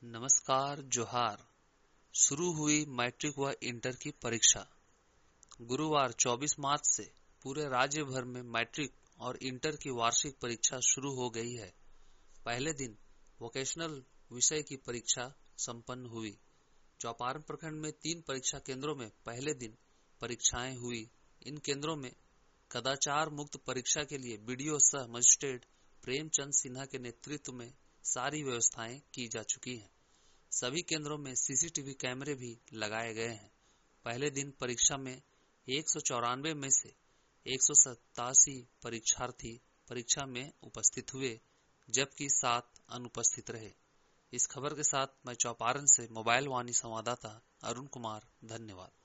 नमस्कार जोहार। शुरू हुई मैट्रिक व इंटर की परीक्षा। गुरुवार 24 मार्च से पूरे राज्य भर में मैट्रिक और इंटर की वार्षिक परीक्षा शुरू हो गई है। पहले दिन वोकेशनल विषय की परीक्षा संपन्न हुई। चौपारण प्रखंड में 3 परीक्षा केंद्रों में पहले दिन परीक्षाएं हुई। इन केंद्रों में कदाचार मुक्त परीक्षा के लिए बीडीओ सह मजिस्ट्रेट प्रेमचंद सिन्हा के नेतृत्व में सारी व्यवस्थाएं की जा चुकी हैं। सभी केंद्रों में सीसीटीवी कैमरे भी लगाए गए हैं। पहले दिन परीक्षा में 194 में से 187 परीक्षार्थी परीक्षा में उपस्थित हुए, जबकि 7 अनुपस्थित रहे। इस खबर के साथ मैं चौपारण से मोबाइल वाणी संवाददाता अरुण कुमार, धन्यवाद।